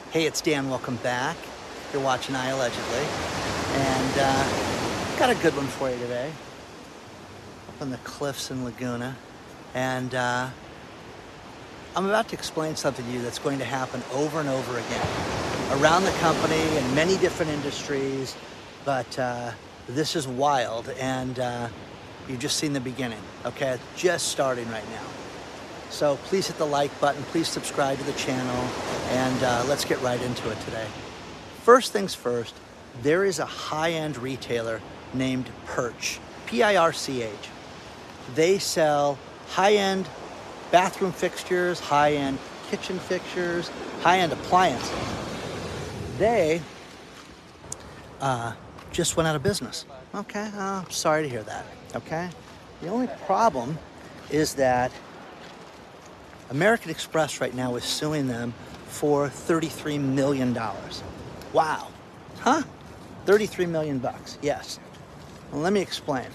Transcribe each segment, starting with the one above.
Hey, it's Dan. Welcome back. You're watching I Allegedly. And got a good one for you today. Up on the cliffs in Laguna. And I'm about to explain something to you that's going to happen over and over again around the company in many different industries. But this is wild. And you've just seen the beginning. Okay? It's just starting right now. So please hit the like button, please subscribe to the channel, and let's get right into it today. First things first, there is a high-end retailer named Pirch, P-I-R-C-H. They sell high-end bathroom fixtures, high-end kitchen fixtures, high-end appliances. They just went out of business. Okay, sorry to hear that, okay? The only problem is that American Express right now is suing them for $33 million. Wow. Huh? 33 million bucks. Yes. Well, let me explain.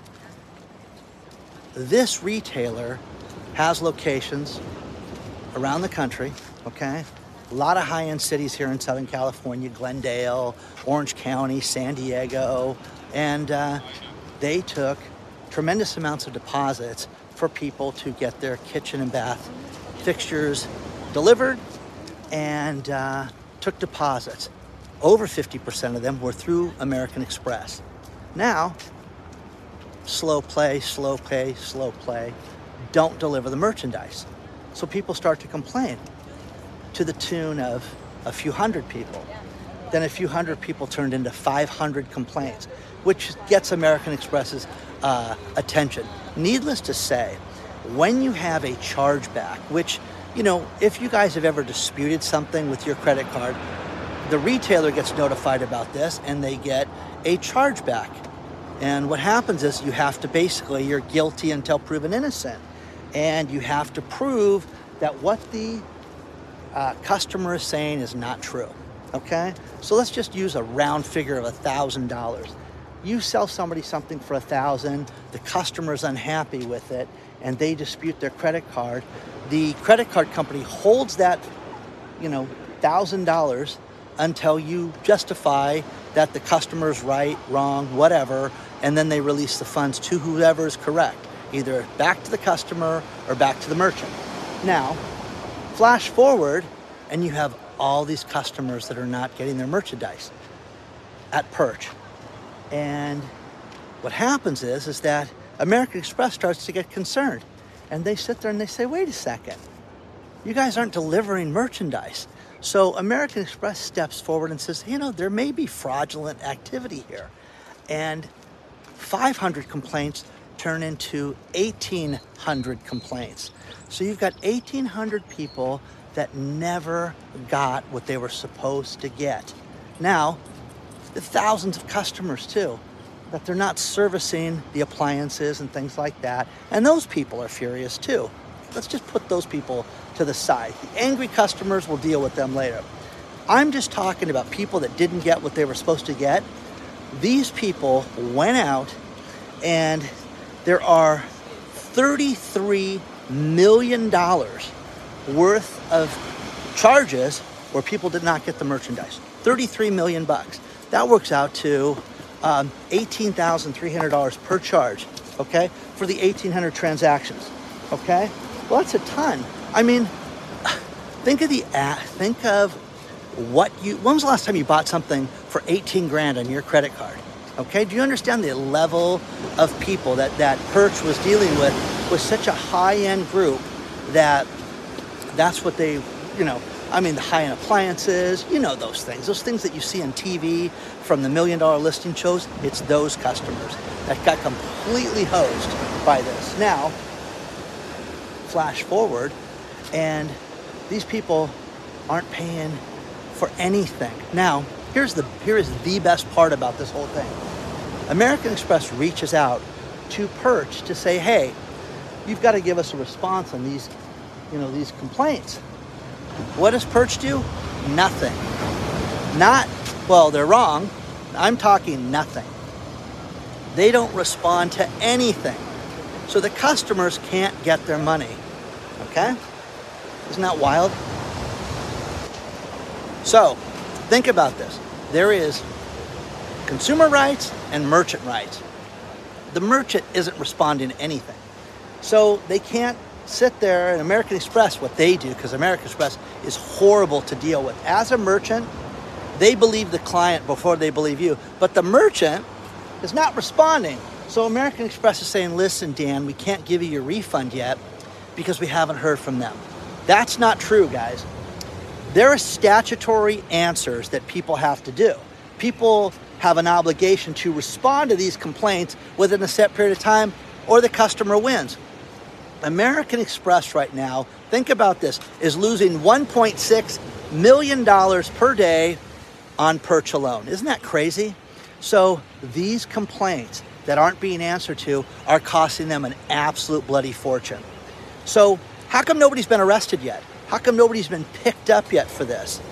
This retailer has locations around the country, okay? A lot of high-end cities here in Southern California, Glendale, Orange County, San Diego, and they took tremendous amounts of deposits for people to get their kitchen and bath fixtures delivered, and took deposits. Over 50% of them were through American Express. Now, slow play, don't deliver the merchandise. So people start to complain to the tune of a few hundred people. Then a few hundred people turned into 500 complaints, which gets American Express's attention. Needless to say, when you have a chargeback, which, you know, if you guys have ever disputed something with your credit card, the retailer gets notified about this and they get a chargeback. And what happens is you have to basically, you're guilty until proven innocent. And you have to prove that what the customer is saying is not true. Okay? So let's just use a round figure of $1,000. You sell somebody something for $1,000, the customer's unhappy with it, and they dispute their credit card. The credit card company holds that, $1,000 until you justify that the customer's right, wrong, whatever, and then they release the funds to whoever is correct, either back to the customer or back to the merchant. Now, flash forward, and you have all these customers that are not getting their merchandise at Pirch. And what happens is that American Express starts to get concerned. And they sit there and they say, wait a second, you guys aren't delivering merchandise. So American Express steps forward and says, there may be fraudulent activity here. And 500 complaints turn into 1,800 complaints. So you've got 1,800 people that never got what they were supposed to get. Now, the thousands of customers too, that they're not servicing the appliances and things like that. And those people are furious too. Let's just put those people to the side. The angry customers, will deal with them later. I'm just talking about people that didn't get what they were supposed to get. These people went out, and there are $33 million worth of charges where people did not get the merchandise. 33 million bucks. That works out to $18,300 per charge, okay, for the 1,800 transactions, okay? Well, that's a ton. I mean, think of when was the last time you bought something for 18 grand on your credit card, okay? Do you understand the level of people that Pirch was dealing with? Was such a high-end group that's what they, the high-end appliances, those things that you see on TV from the $1 million listing shows. It's those customers that got completely hosed by this. Now, flash forward, and these people aren't paying for anything. Now, here is the best part about this whole thing. American Express reaches out to Pirch to say, hey, you've got to give us a response on these complaints. What does Pirch do? Nothing. They're wrong. I'm talking nothing. They don't respond to anything. So the customers can't get their money. Okay? Isn't that wild? So think about this. There is consumer rights and merchant rights. The merchant isn't responding to anything. So they can't sit there and American Express, what they do, because American Express is horrible to deal with. As a merchant, they believe the client before they believe you. But the merchant is not responding. So American Express is saying, listen, Dan, we can't give you your refund yet because we haven't heard from them. That's not true, guys. There are statutory answers that people have to do. People have an obligation to respond to these complaints within a set period of time, or the customer wins. American Express right now, think about this, is losing $1.6 million per day on Perch alone. Isn't that crazy? So these complaints that aren't being answered to are costing them an absolute bloody fortune. So how come nobody's been arrested yet? How come nobody's been picked up yet for this?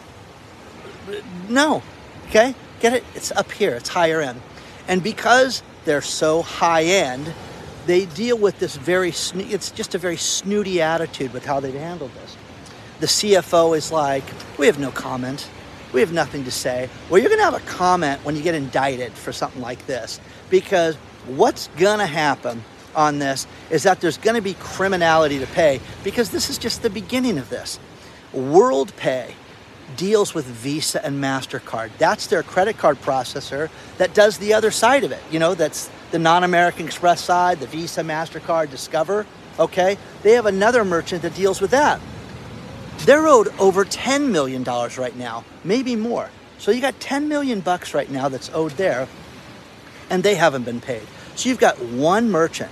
No, okay? Get it? It's up here, it's higher end. And because they're so high end, they deal with this it's just a very snooty attitude with how they've handled this. The CFO is like, we have no comment. We have nothing to say. Well, you're gonna have a comment when you get indicted for something like this, because what's gonna happen on this is that there's gonna be criminality to pay, because this is just the beginning of this. WorldPay deals with Visa and MasterCard. That's their credit card processor that does the other side of it. You know, that's the non-American Express side, the Visa, MasterCard, Discover, okay? They have another merchant that deals with that. They're owed over $10 million right now, maybe more. So you got $10 million right now that's owed there, and they haven't been paid. So you've got one merchant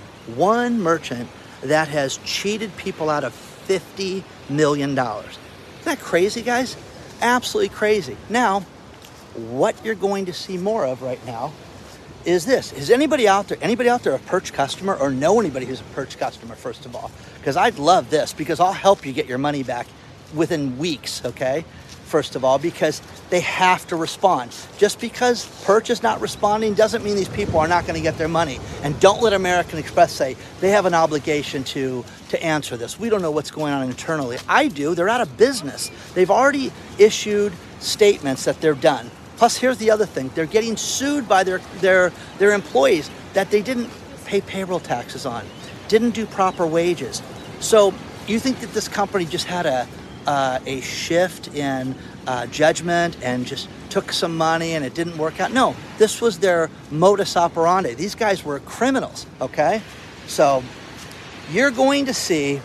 that has cheated people out of $50 million. Isn't that crazy, guys? Absolutely crazy. Now, what you're going to see more of right now is this. Is anybody out there a Perch customer, or know anybody who's a Perch customer, first of all? Because I'd love this, because I'll help you get your money back within weeks, okay? First of all, because they have to respond. Just because Perch is not responding doesn't mean these people are not going to get their money. And don't let American Express say they have an obligation to answer this. We don't know what's going on internally. I do. They're out of business. They've already issued statements that they're done. Plus, here's the other thing. They're getting sued by their employees that they didn't pay payroll taxes on, didn't do proper wages. So you think that this company just had a shift in judgment and just took some money and it didn't work out? No, this was their modus operandi. These guys were criminals, okay? So you're going to see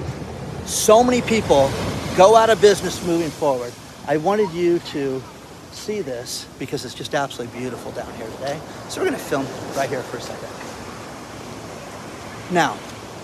so many people go out of business moving forward. I wanted you to see this because it's just absolutely beautiful down here today. So we're going to film right here for a second. Now,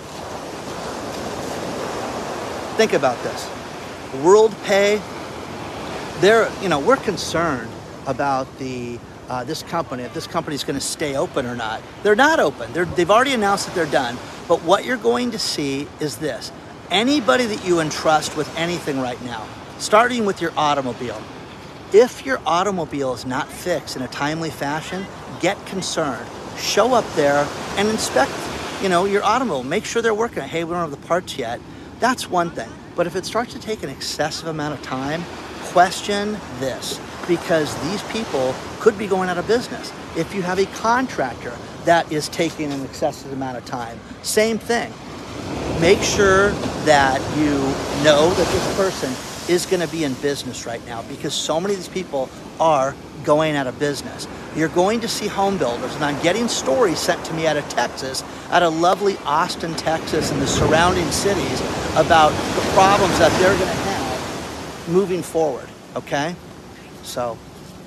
think about this. WorldPay, we're concerned about this company, if this company is going to stay open or not. They're not open. They've already announced that they're done. But what you're going to see is this. Anybody that you entrust with anything right now, starting with your automobile, if your automobile is not fixed in a timely fashion, get concerned. Show up there and inspect, your automobile. Make sure they're working. Hey, we don't have the parts yet. That's one thing. But if it starts to take an excessive amount of time, question this, because these people could be going out of business. If you have a contractor that is taking an excessive amount of time, same thing. Make sure that you know that this person is going to be in business right now, because so many of these people are going out of business. You're going to see home builders, and I'm getting stories sent to me out of Texas, out of lovely Austin, Texas, and the surrounding cities about the problems that they're going to have moving forward, okay? So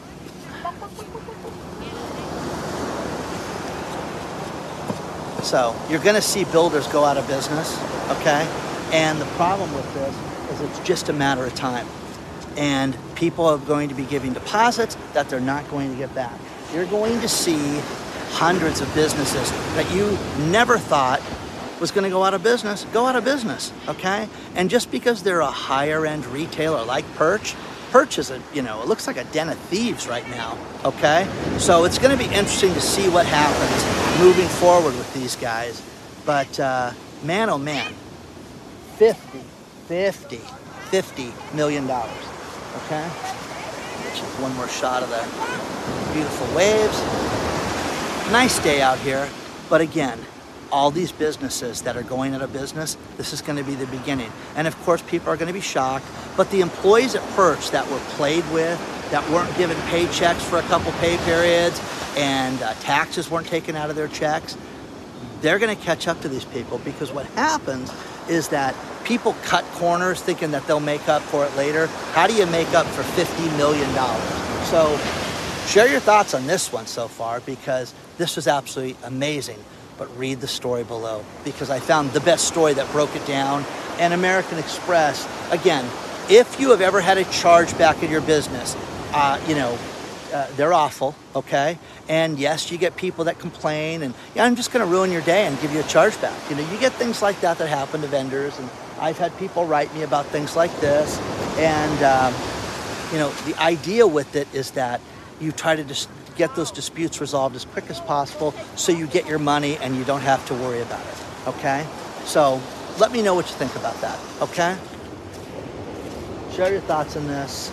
you're going to see builders go out of business, okay? And the problem with this is it's just a matter of time. And people are going to be giving deposits that they're not going to get back. You're going to see hundreds of businesses that you never thought was going to go out of business, okay? And just because they're a higher end retailer like Perch is it looks like a den of thieves right now, okay? So it's going to be interesting to see what happens moving forward with these guys. But man, oh man, $50 million. okay? Just one more shot of the beautiful waves. Nice day out here, but again, all these businesses that are going out of business, this is going to be the beginning. And of course, people are going to be shocked, but the employees at Perch that were played with, that weren't given paychecks for a couple pay periods, and taxes weren't taken out of their checks, they're going to catch up to these people, because what happens is that people cut corners thinking that they'll make up for it later. How do you make up for $50 million? So share your thoughts on this one so far, because this was absolutely amazing. But read the story below, because I found the best story that broke it down. And American Express, again, if you have ever had a chargeback in your business, they're awful, okay? And yes, you get people that complain and, yeah, I'm just gonna ruin your day and give you a chargeback. You know, you get things like that happen to vendors, and I've had people write me about things like this. And, the idea with it is that you try to just get those disputes resolved as quick as possible so you get your money and you don't have to worry about it, okay? So let me know what you think about that, okay? Share your thoughts on this.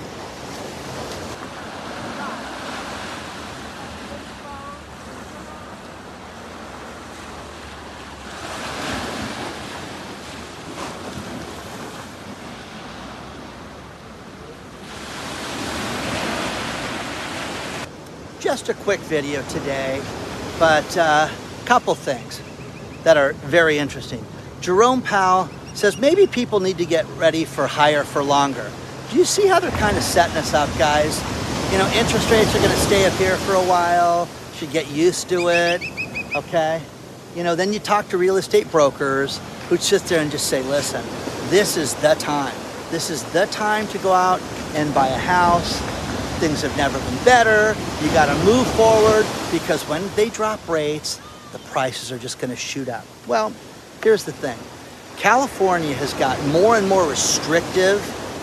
Just a quick video today, but a couple things that are very interesting. Jerome Powell says maybe people need to get ready for higher for longer. Do you see how they're kind of setting us up, guys? You know, interest rates are going to stay up here for a while. Should get used to it, okay? You know, then you talk to real estate brokers who sit there and just say, listen, this is the time. This is the time to go out and buy a house. Things have never been better. You got to move forward, because when they drop rates, the prices are just going to shoot up. Well, here's the thing. California has got more and more restrictive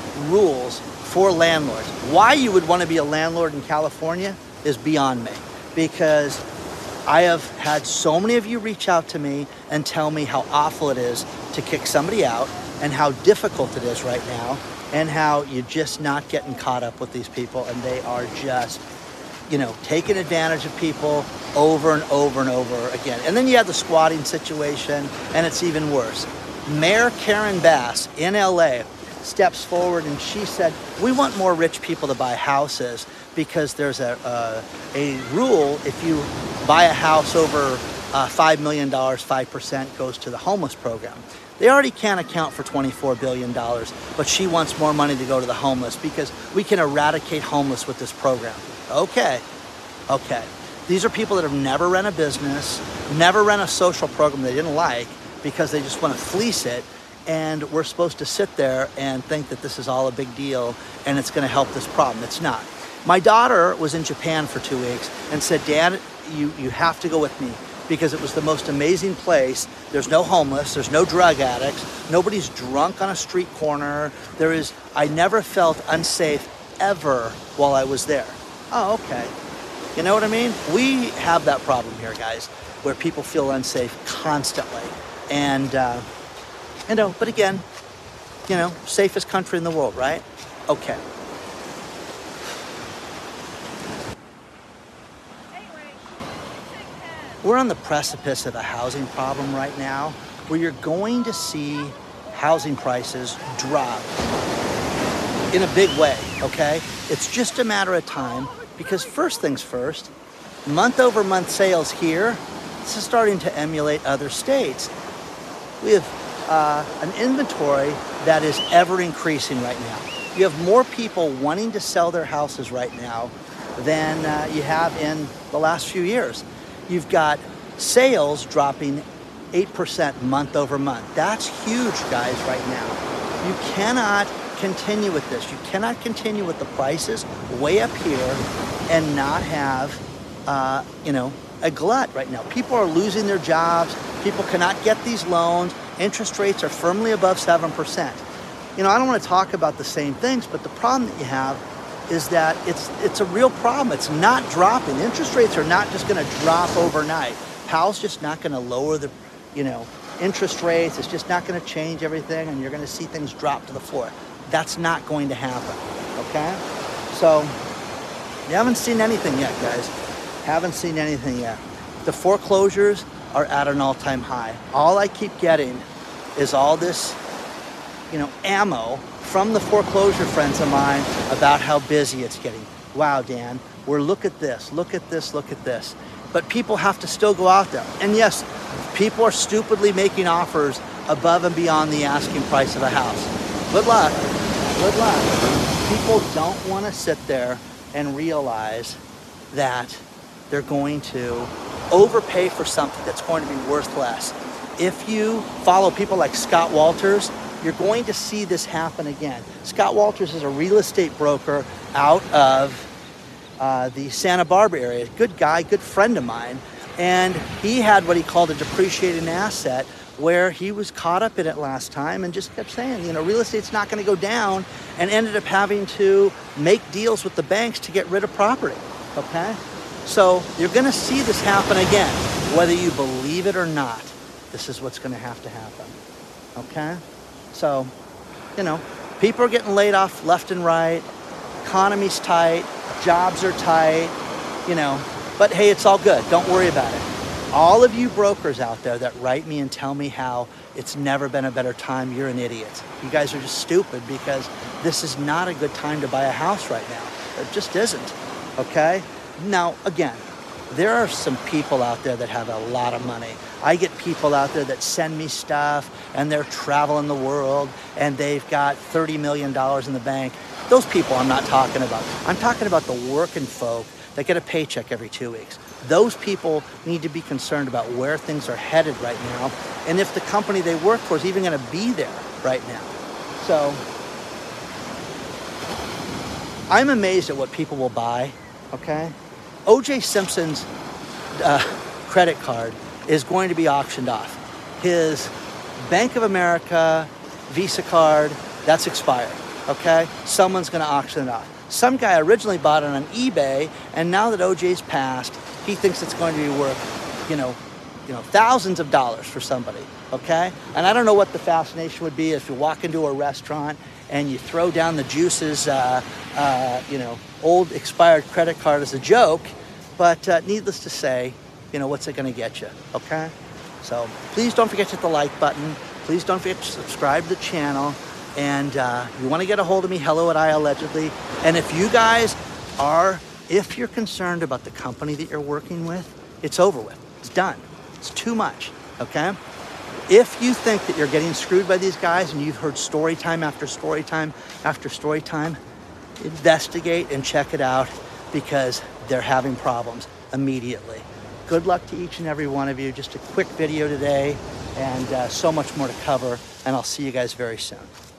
rules for landlords. Why you would want to be a landlord in California is beyond me, because I have had so many of you reach out to me and tell me how awful it is to kick somebody out and how difficult it is right now, and how you're just not getting caught up with these people, and they are just, taking advantage of people over and over and over again. And then you have the squatting situation, and it's even worse. Mayor Karen Bass in LA steps forward, and she said, we want more rich people to buy houses, because there's a rule. If you buy a house over $5 million, 5% goes to the homeless program. They already can't account for $24 billion, but she wants more money to go to the homeless, because we can eradicate homeless with this program. Okay. These are people that have never run a business, never run a social program they didn't like, because they just want to fleece it. And we're supposed to sit there and think that this is all a big deal and it's going to help this problem. It's not. My daughter was in Japan for 2 weeks and said, Dad, you have to go with me, because it was the most amazing place. There's no homeless, there's no drug addicts, nobody's drunk on a street corner. I never felt unsafe ever while I was there. Oh, okay. You know what I mean? We have that problem here, guys, where people feel unsafe constantly. And, but again, safest country in the world, right? Okay. We're on the precipice of a housing problem right now, where you're going to see housing prices drop in a big way, okay? It's just a matter of time, because first things first, month-over-month sales here, this is starting to emulate other states. We have an inventory that is ever increasing right now. You have more people wanting to sell their houses right now than you have in the last few years. You've got sales dropping 8% month over month. That's huge, guys, right now. You cannot continue with this. You cannot continue with the prices way up here and not have, a glut right now. People are losing their jobs. People cannot get these loans. Interest rates are firmly above 7%. I don't want to talk about the same things, but the problem that you have is that it's a real problem. It's not dropping. Interest rates are not just going to drop overnight. Powell's just not going to lower the, interest rates. It's just not going to change everything, and you're going to see things drop to the floor. That's not going to happen, okay? So you haven't seen anything yet, guys. Haven't seen anything yet. The foreclosures are at an all-time high. All I keep getting is all this, ammo from the foreclosure friends of mine about how busy it's getting. Wow, Dan, look at this, look at this, look at this. But people have to still go out there. And yes, people are stupidly making offers above and beyond the asking price of a house. Good luck, good luck. People don't want to sit there and realize that they're going to overpay for something that's going to be worth less. If you follow people like Scott Walters, you're going to see this happen again. Scott Walters is a real estate broker out of the Santa Barbara area. Good guy, good friend of mine. And he had what he called a depreciating asset, where he was caught up in it last time and just kept saying, real estate's not going to go down, and ended up having to make deals with the banks to get rid of property, okay? So you're going to see this happen again. Whether you believe it or not, this is what's going to happen, okay? So, people are getting laid off left and right, economy's tight, jobs are tight, but hey, it's all good. Don't worry about it. All of you brokers out there that write me and tell me how it's never been a better time, you're an idiot. You guys are just stupid, because this is not a good time to buy a house right now. It just isn't, okay? Now, again, there are some people out there that have a lot of money. I get people out there that send me stuff, and they're traveling the world, and they've got $30 million in the bank. Those people I'm not talking about. I'm talking about the working folk that get a paycheck every 2 weeks. Those people need to be concerned about where things are headed right now, and if the company they work for is even going to be there right now. So I'm amazed at what people will buy, okay? O.J. Simpson's credit card is going to be auctioned off. His Bank of America Visa card, that's expired, okay? Someone's going to auction it off. Some guy originally bought it on eBay, and now that OJ's passed, he thinks it's going to be worth, thousands of dollars for somebody, okay? And I don't know what the fascination would be if you walk into a restaurant and you throw down the Juice's, old expired credit card as a joke, but needless to say, what's it going to get you, okay? So please don't forget to hit the like button. Please don't forget to subscribe to the channel. And you want to get a hold of me, hello@iallegedly. And if you guys if you're concerned about the company that you're working with, it's over with. It's done. It's too much, okay? If you think that you're getting screwed by these guys, and you've heard story time after story time after story time, investigate and check it out, because they're having problems immediately. Good luck to each and every one of you. Just a quick video today, and so much more to cover, and I'll see you guys very soon.